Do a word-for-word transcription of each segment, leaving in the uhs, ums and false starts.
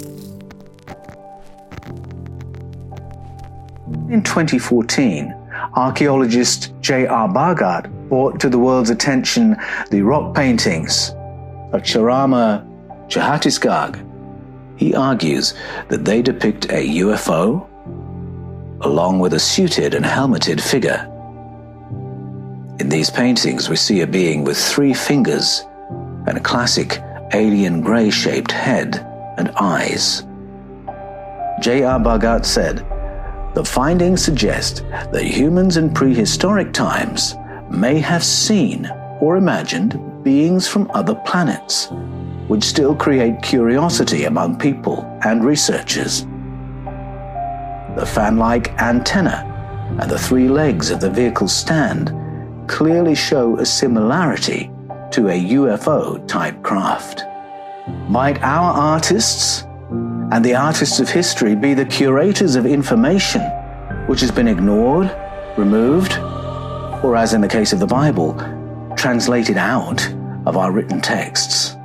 In twenty fourteen, archaeologist J R Bhagat brought to the world's attention the rock paintings of Charama Chhattisgarh. He argues that they depict a U F O along with a suited and helmeted figure. In these paintings, we see a being with three fingers and a classic alien grey-shaped head and eyes. J R Bhagat said, "The findings suggest that humans in prehistoric times may have seen or imagined beings from other planets, which still create curiosity among people and researchers. The fan-like antenna and the three legs of the vehicle's stand clearly show a similarity to a U F O-type craft. Might our artists and the artists of history be the curators of information which has been ignored, removed, or, as in the case of the Bible, translated out of our written texts?"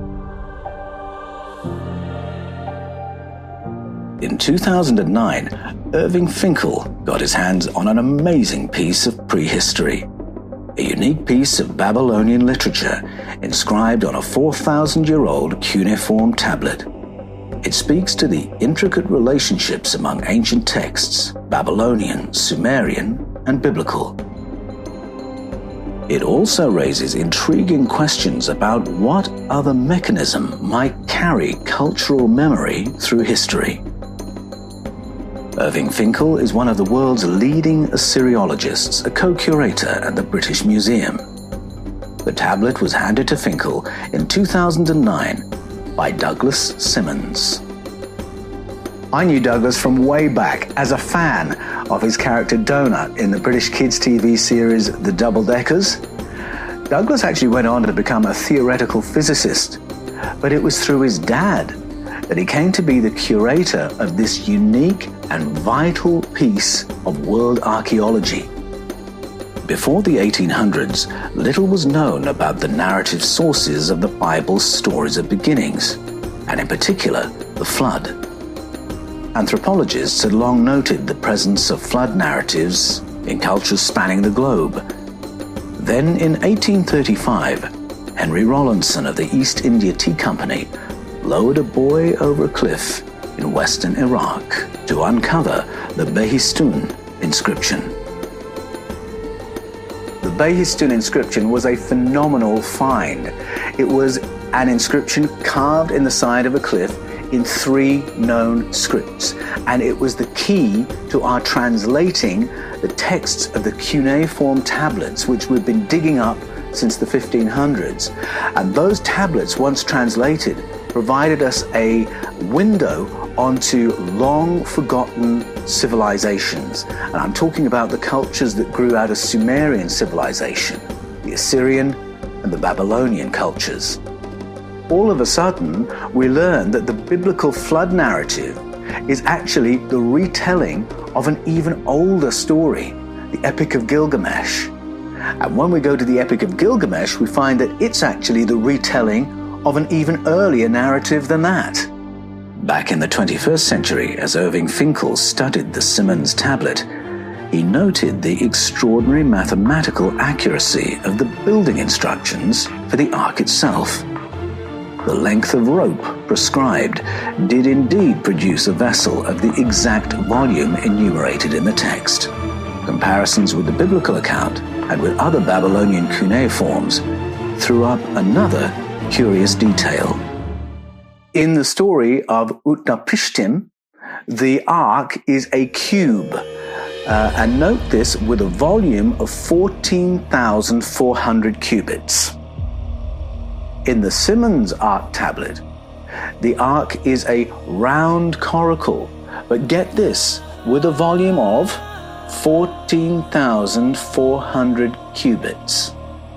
In two thousand nine, Irving Finkel got his hands on an amazing piece of prehistory, a unique piece of Babylonian literature inscribed on a four thousand year old cuneiform tablet. It speaks to the intricate relationships among ancient texts, Babylonian, Sumerian, and Biblical. It also raises intriguing questions about what other mechanism might carry cultural memory through history. Irving Finkel is one of the world's leading Assyriologists, a co-curator at the British Museum. The tablet was handed to Finkel in two thousand nine by Douglas Simmons. I knew Douglas from way back as a fan of his character Donut in the British kids' T V series The Double Deckers. Douglas actually went on to become a theoretical physicist, but it was through his dad that he came to be the curator of this unique and vital piece of world archaeology. Before the eighteen hundreds, little was known about the narrative sources of the Bible's stories of beginnings, and in particular, the flood. Anthropologists had long noted the presence of flood narratives in cultures spanning the globe. Then in eighteen thirty-five, Henry Rawlinson of the East India Tea Company lowered a buoy over a cliff in western Iraq to uncover the Behistun inscription. The Behistun inscription was a phenomenal find. It was an inscription carved in the side of a cliff in three known scripts, and it was the key to our translating the texts of the cuneiform tablets which we've been digging up since the fifteen hundreds. And those tablets, once translated, provided us a window onto long-forgotten civilizations. And I'm talking about the cultures that grew out of Sumerian civilization, the Assyrian and the Babylonian cultures. All of a sudden, we learn that the biblical flood narrative is actually the retelling of an even older story, the Epic of Gilgamesh. And when we go to the Epic of Gilgamesh, we find that it's actually the retelling of an even earlier narrative than that. Back in the twenty-first century, as Irving Finkel studied the Simmons tablet, he noted the extraordinary mathematical accuracy of the building instructions for the ark itself. The length of rope prescribed did indeed produce a vessel of the exact volume enumerated in the text. Comparisons with the biblical account and with other Babylonian cuneiforms threw up another curious detail. In the story of Utnapishtim, the ark is a cube. Uh, and note this, with a volume of fourteen thousand four hundred cubits. In the Simmons Ark tablet, the ark is a round coracle, but get this, with a volume of fourteen thousand four hundred cubits.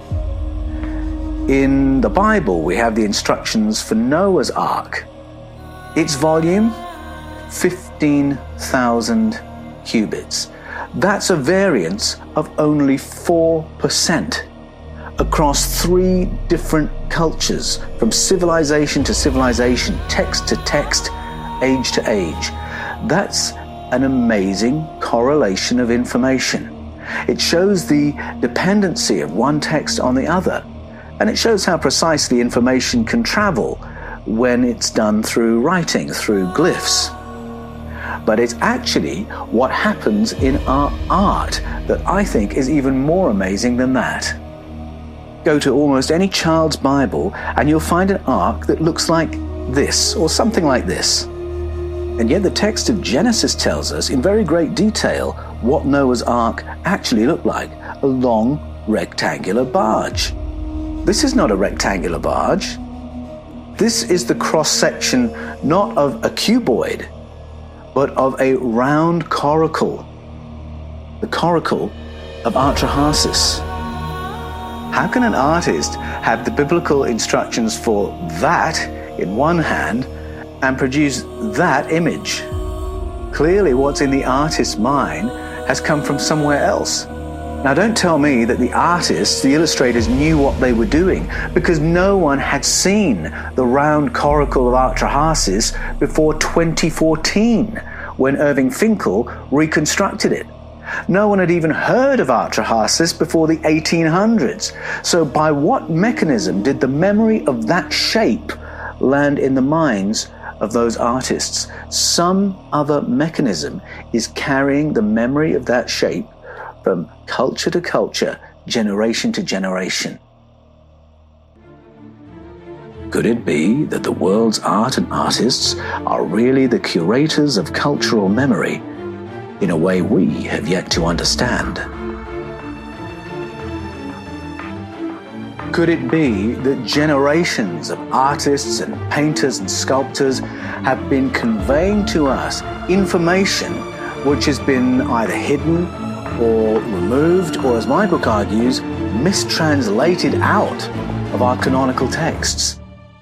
In the Bible, we have the instructions for Noah's Ark. Its volume, fifteen thousand cubits. That's a variance of only four percent across three different cultures, from civilization to civilization, text to text, age to age. That's an amazing correlation of information. It shows the dependency of one text on the other, and it shows how precisely information can travel when it's done through writing, through glyphs. But it's actually what happens in our art that I think is even more amazing than that. Go to almost any child's Bible and you'll find an ark that looks like this, or something like this. And yet the text of Genesis tells us in very great detail what Noah's ark actually looked like, a long rectangular barge. This is not a rectangular barge. This is the cross-section not of a cuboid, but of a round coracle, the coracle of Atrahasis. How can an artist have the biblical instructions for that in one hand and produce that image? Clearly what's in the artist's mind has come from somewhere else. Now don't tell me that the artists, the illustrators, knew what they were doing, because no one had seen the round coracle of Atrahasis before twenty fourteen, when Irving Finkel reconstructed it. No one had even heard of Atrahasis before the eighteen hundreds. So by what mechanism did the memory of that shape land in the minds of those artists? Some other mechanism is carrying the memory of that shape from culture to culture, generation to generation. Could it be that the world's art and artists are really the curators of cultural memory in a way we have yet to understand? Could it be that generations of artists and painters and sculptors have been conveying to us information which has been either hidden or removed, or, as my book argues, mistranslated out of our canonical texts?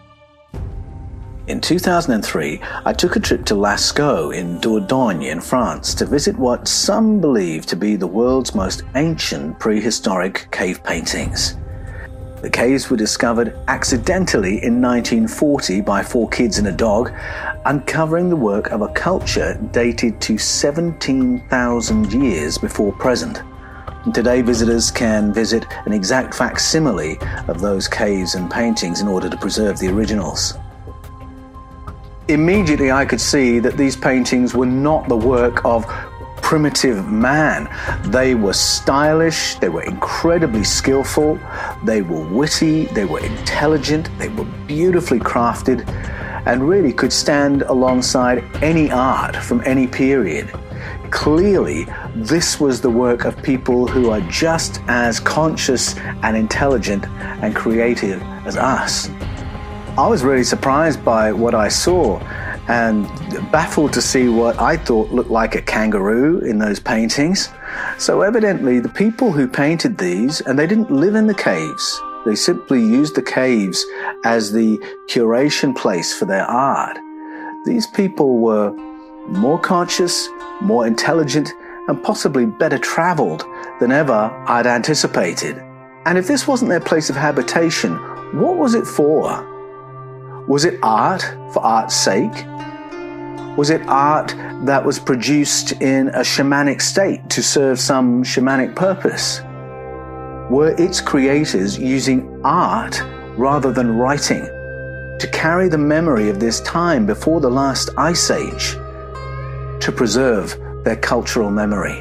In two thousand three, I took a trip to Lascaux in Dordogne in France to visit what some believe to be the world's most ancient prehistoric cave paintings. The caves were discovered accidentally in nineteen forty by four kids and a dog, uncovering the work of a culture dated to seventeen thousand years before present. And today visitors can visit an exact facsimile of those caves and paintings in order to preserve the originals. Immediately I could see that these paintings were not the work of primitive man. They were stylish, they were incredibly skillful, they were witty, they were intelligent, they were beautifully crafted, and really could stand alongside any art from any period. Clearly, this was the work of people who are just as conscious and intelligent and creative as us. I was really surprised by what I saw and baffled to see what I thought looked like a kangaroo in those paintings. So evidently the people who painted these, and they didn't live in the caves, they simply used the caves as the curation place for their art. These people were more conscious, more intelligent, and possibly better traveled than ever I'd anticipated. And if this wasn't their place of habitation, what was it for? Was it art for art's sake? Was it art that was produced in a shamanic state to serve some shamanic purpose? Were its creators using art rather than writing to carry the memory of this time before the last ice age, to preserve their cultural memory?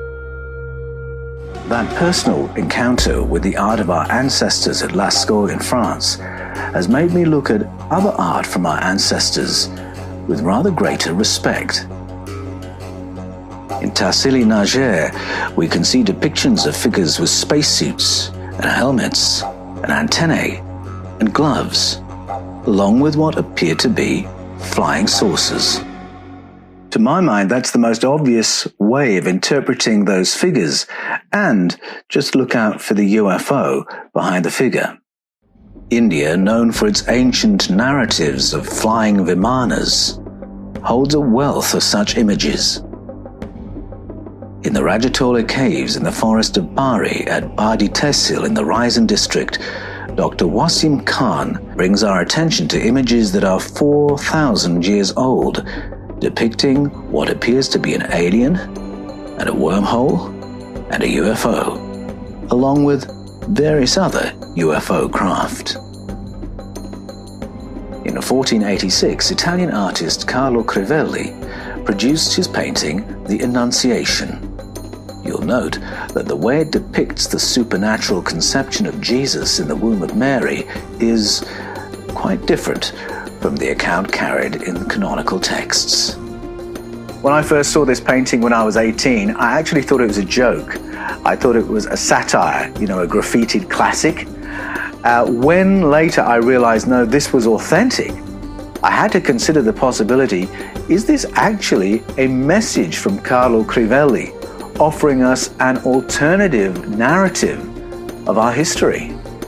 That personal encounter with the art of our ancestors at Lascaux in France has made me look at other art from our ancestors with rather greater respect. In Tassili-Nager, we can see depictions of figures with spacesuits and helmets and antennae and gloves, along with what appear to be flying saucers. To my mind, that's the most obvious way of interpreting those figures, and just look out for the U F O behind the figure. India, known for its ancient narratives of flying vimanas, holds a wealth of such images. In the Rajatola caves in the forest of Bari at Badi Tehsil in the Raisen district, Doctor Wasim Khan brings our attention to images that are four thousand years old depicting what appears to be an alien and a wormhole and a U F O, along with various other U F O craft. In fourteen eighty-six, Italian artist Carlo Crivelli produced his painting, The Annunciation. You'll note that the way it depicts the supernatural conception of Jesus in the womb of Mary is quite different from the account carried in the canonical texts. When I first saw this painting when I was eighteen, I actually thought it was a joke. I thought it was a satire, you know, a graffitied classic. Uh, when later I realized, no, this was authentic, I had to consider the possibility, is this actually a message from Carlo Crivelli offering us an alternative narrative of our history?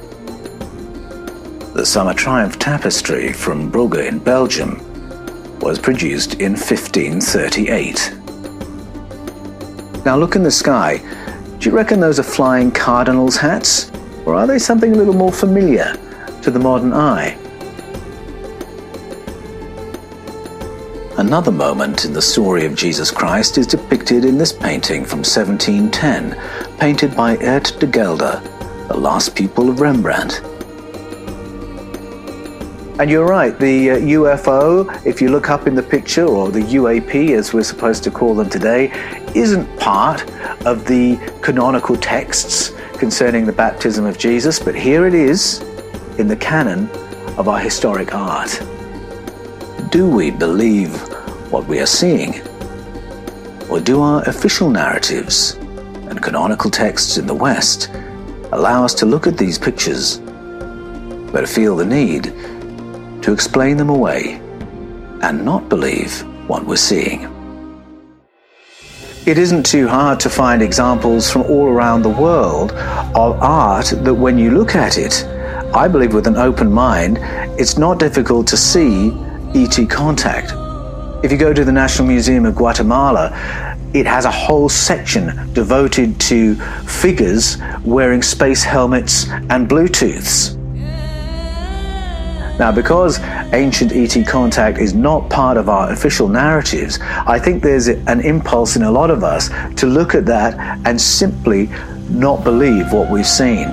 The Summer Triumph Tapestry from Brugge in Belgium was produced in fifteen thirty-eight. Now look in the sky. Do you reckon those are flying cardinals' hats? Or are they something a little more familiar to the modern eye? Another moment in the story of Jesus Christ is depicted in this painting from seventeen ten, painted by Ert de Gelder, the last pupil of Rembrandt. And you're right, the uh, U F O, if you look up in the picture, or the U A P as we're supposed to call them today, isn't part of the canonical texts concerning the baptism of Jesus, but here it is in the canon of our historic art. Do we believe what we are seeing? Or do our official narratives and canonical texts in the West allow us to look at these pictures, but feel the need to explain them away and not believe what we're seeing? It isn't too hard to find examples from all around the world of art that when you look at it, I believe with an open mind, it's not difficult to see E T contact. If you go to the National Museum of Guatemala, it has a whole section devoted to figures wearing space helmets and Bluetooths. Now, because ancient E T contact is not part of our official narratives, I think there's an impulse in a lot of us to look at that and simply not believe what we've seen.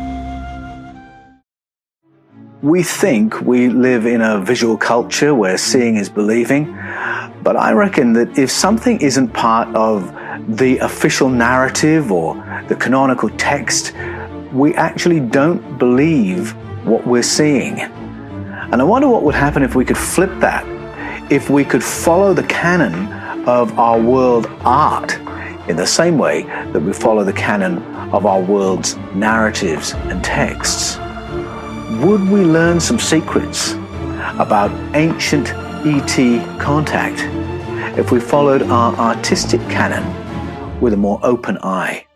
We think we live in a visual culture where seeing is believing, but I reckon that if something isn't part of the official narrative or the canonical text, we actually don't believe what we're seeing. And I wonder what would happen if we could flip that, if we could follow the canon of our world art in the same way that we follow the canon of our world's narratives and texts. Would we learn some secrets about ancient E T contact if we followed our artistic canon with a more open eye?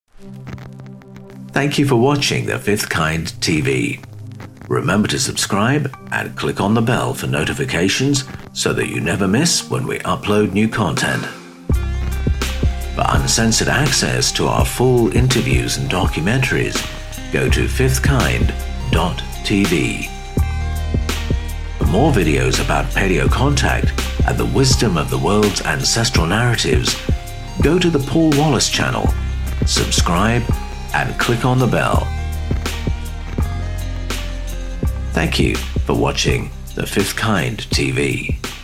Thank you for watching The Fifth Kind T V. Remember to subscribe and click on the bell for notifications so that you never miss when we upload new content. For uncensored access to our full interviews and documentaries, go to fifth kind dot t v. For more videos about paleocontact and the wisdom of the world's ancestral narratives, go to the Paul Wallace channel, subscribe and click on the bell. Thank you for watching The Fifth Kind T V.